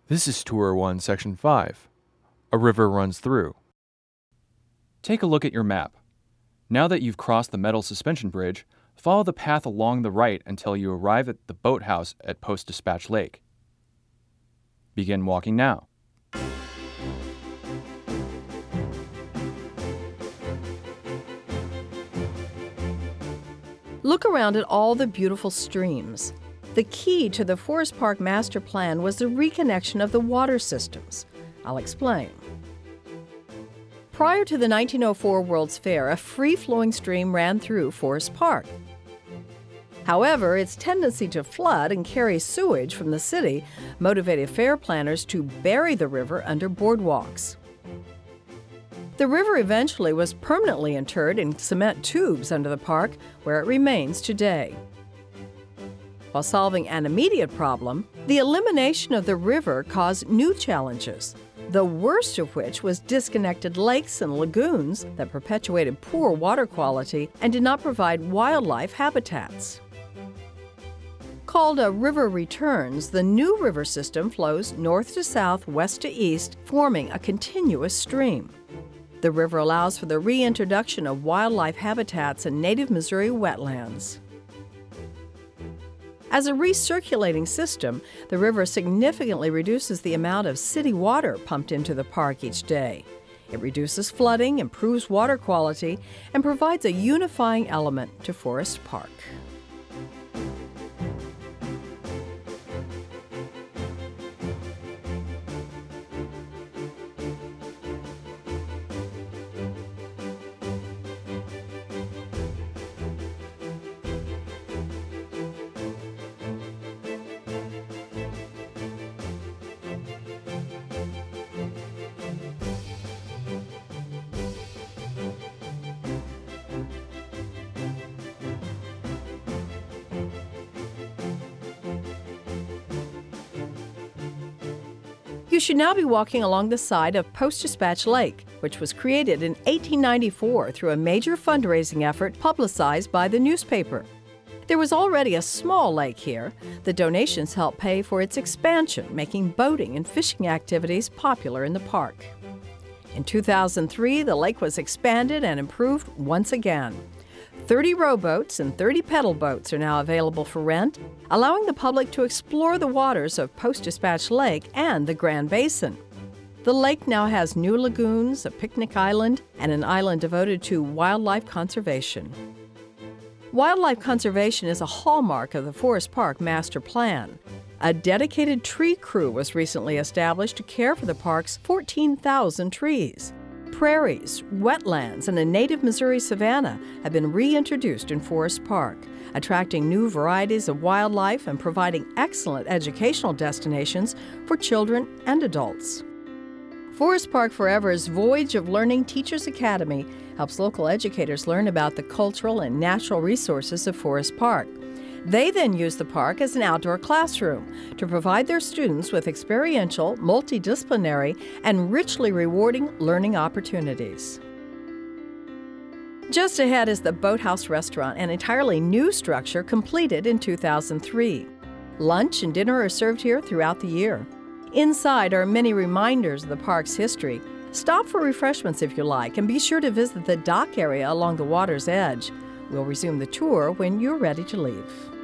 This is Tour 1, Section 5. A river runs through. Take a look at your map. Now that you've crossed the metal suspension bridge, follow the path along the right until you arrive at the boathouse at Post-Dispatch Lake. Begin walking now. Look around at all the beautiful streams. The key to the Forest Park Master Plan was the reconnection of the water systems. I'll explain. Prior to the 1904 World's Fair, a free-flowing stream ran through Forest Park. However, its tendency to flood and carry sewage from the city motivated fair planners to bury the river under boardwalks. The river eventually was permanently interred in cement tubes under the park, where it remains today. While solving an immediate problem, the elimination of the river caused new challenges, the worst of which was disconnected lakes and lagoons that perpetuated poor water quality and did not provide wildlife habitats. Called a river returns, the new river system flows north to south, west to east, forming a continuous stream. The river allows for the reintroduction of wildlife habitats and native Missouri wetlands. As a recirculating system, the river significantly reduces the amount of city water pumped into the park each day. It reduces flooding, improves water quality, and provides a unifying element to Forest Park. You should now be walking along the side of Post-Dispatch Lake, which was created in 1894 through a major fundraising effort publicized by the newspaper. There was already a small lake here. The donations helped pay for its expansion, making boating and fishing activities popular in the park. In 2003, the lake was expanded and improved once again. 30 rowboats and 30 pedal boats are now available for rent, allowing the public to explore the waters of Post-Dispatch Lake and the Grand Basin. The lake now has new lagoons, a picnic island, and an island devoted to wildlife conservation. Wildlife conservation is a hallmark of the Forest Park Master Plan. A dedicated tree crew was recently established to care for the park's 14,000 trees. Prairies, wetlands, and a native Missouri savanna have been reintroduced in Forest Park, attracting new varieties of wildlife and providing excellent educational destinations for children and adults. Forest Park Forever's Voyage of Learning Teachers Academy helps local educators learn about the cultural and natural resources of Forest Park. They then use the park as an outdoor classroom to provide their students with experiential, multidisciplinary, and richly rewarding learning opportunities. Just ahead is the Boathouse Restaurant, an entirely new structure completed in 2003. Lunch and dinner are served here throughout the year. Inside are many reminders of the park's history. Stop for refreshments if you like, and be sure to visit the dock area along the water's edge. We'll resume the tour when you're ready to leave.